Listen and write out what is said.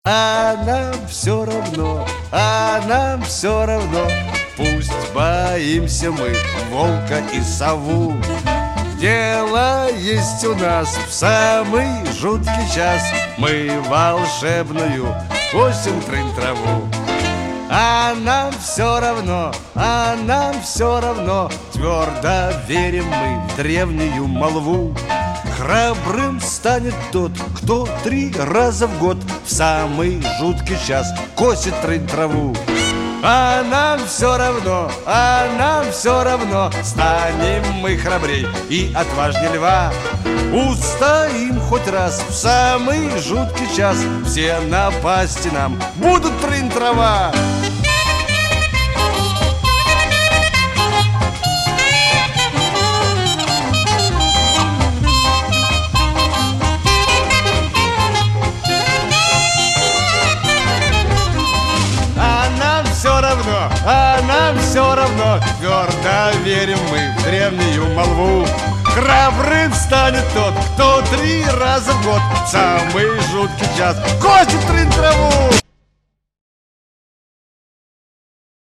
А нам все равно, а нам все равно. Пусть боимся мы волка и сову. Дело есть у нас в самый жуткий час. Мы волшебную косим трынь-траву. А нам все равно, а нам все равно. Твердо верим мы в древнюю молву. Храбрым станет тот, кто 3 раза в год в самый жуткий час косит трынь-траву. А нам все равно, а нам все равно. Станем мы храбрей и отважней льва. Устоим хоть раз в самый жуткий час. Все напасти нам будут трынь-трава. А нам все равно, твердо верим мы в древнюю молву. Храбрым станет тот, кто 3 раза в год в самый жуткий час косит трынь-траву.